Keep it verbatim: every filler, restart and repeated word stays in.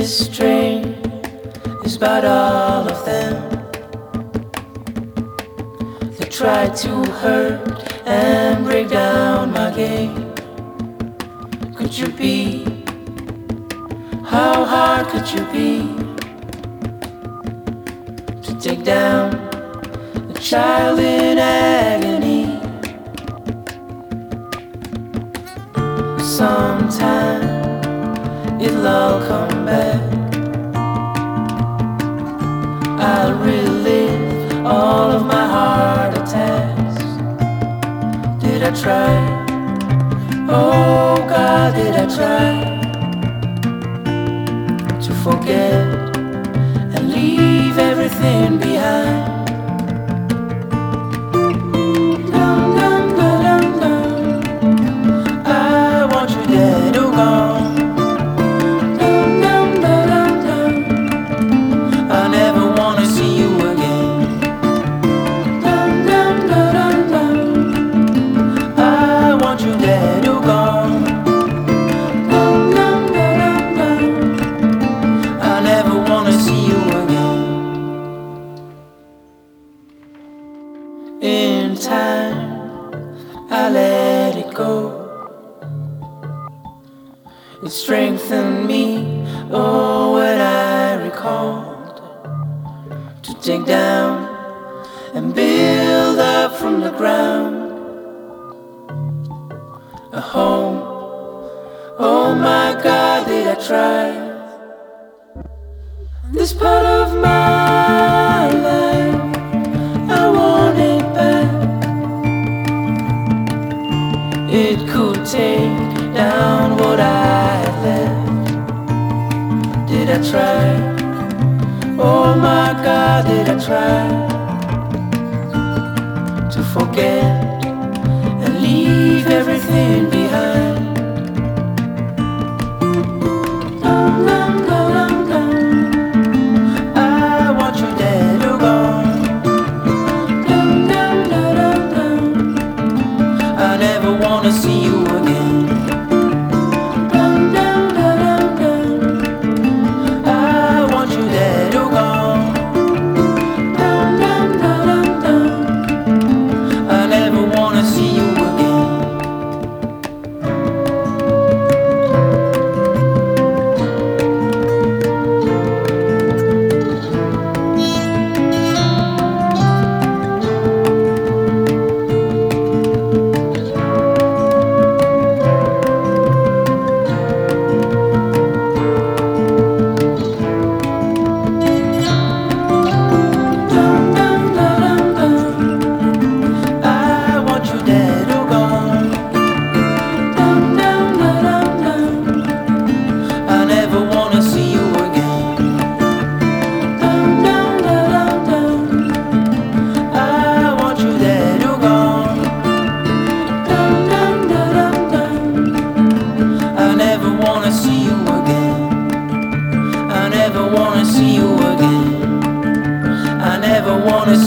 This train is about all of them that try to hurt and break down my game. Could you be? How hard could you be to take down a child in agony? Sometime it'll all come back. I'll relive all of my heart attacks. Did I try? Oh God, did I try to forget and leave everything behind? Dum, dum, da, dum, dum. I want you dead or gone. Dum, dum, da, dum, dum. I never wanna see you again. Dum, dum, da, dum, dum. I want you dead or gone. In time, I let it go. It strengthened me, oh, when I recalled to take down and build up from the ground a home. Oh my God, did I try? This part of my life, I want it back. It could take down what I had left. Did I try? Oh my God, did I try to forget and leave everything behind? Dum, dum, dum, dum, dum. I want you dead or gone. Dum, dum, dum, dum, dum. I never wanna see you again. Dum, dum, dum, dum, dum. I want you dead or gone. Dum, dum, dum, dum, dum. I never wanna see you again. I never wanna